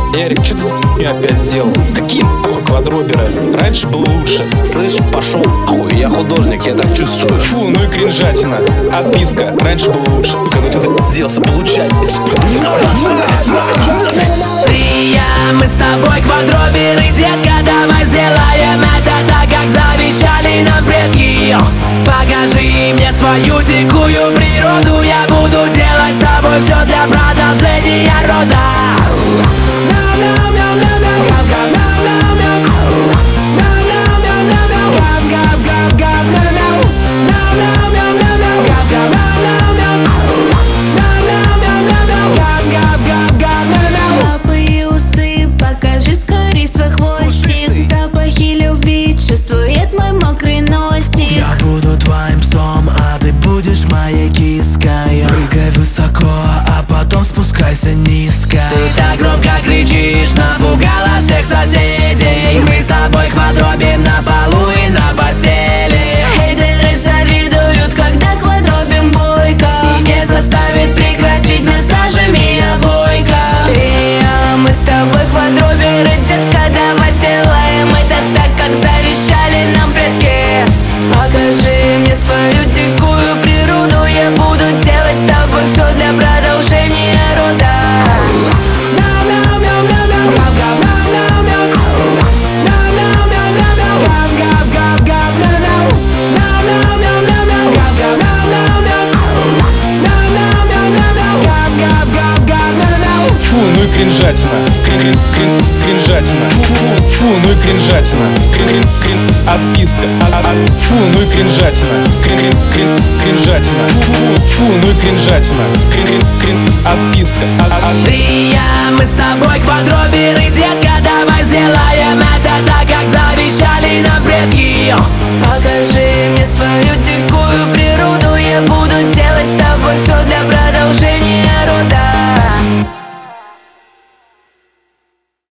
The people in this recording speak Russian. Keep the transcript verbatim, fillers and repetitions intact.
Эрик, что ты за хуйню опять сделал? Какие нахуй квадроберы? Раньше было лучше. Слышь, пошел нахуй, я художник, я так чувствую. Фу, ну и кринжатина. Отписка, раньше было лучше. Ну ты делся, получай. Ты и я, мы с тобой квадроберы, детка, давай сделаем это так, как завещали нам предки. Покажи мне свою дикую природу, я буду делать с тобой все для продолжения рода. Лапы и усы, покажи скорей свой хвостик. Запахи любви чувствует мой мокрый носик. Я буду твоим псом, а ты будешь моей киской. Прыгай высоко, а потом спускайся низко. Ты так громко кричишь, напугала всех соседей. Мы с тобой квадробим на полу и на постели. Хейтеры завидуют, когда квадробим бойко. И не заставит прекратить нас даже Мия Бойко. Ты и я, мы с тобой квадроберы, детка, давай сделаем это так, как завещали нам предки. Покажи мне свою дикую природу, я буду делать с тобой все для продолжения рода. Фу, ну и кринжатина. Крин, крин, крин, кринжатина. Фу, фу, фу, ну и кринжатина. Крин, крин, крин, отписка. А, а, а. Фу, ну и кринжатина. Крин, крин, крин, кринжатина. Фу, фу, фу, ну и кринжатина. Крин, крин, крин, отписка. А, а, а. Ты и я, мы с тобой квадроберы, детка, давай сделаем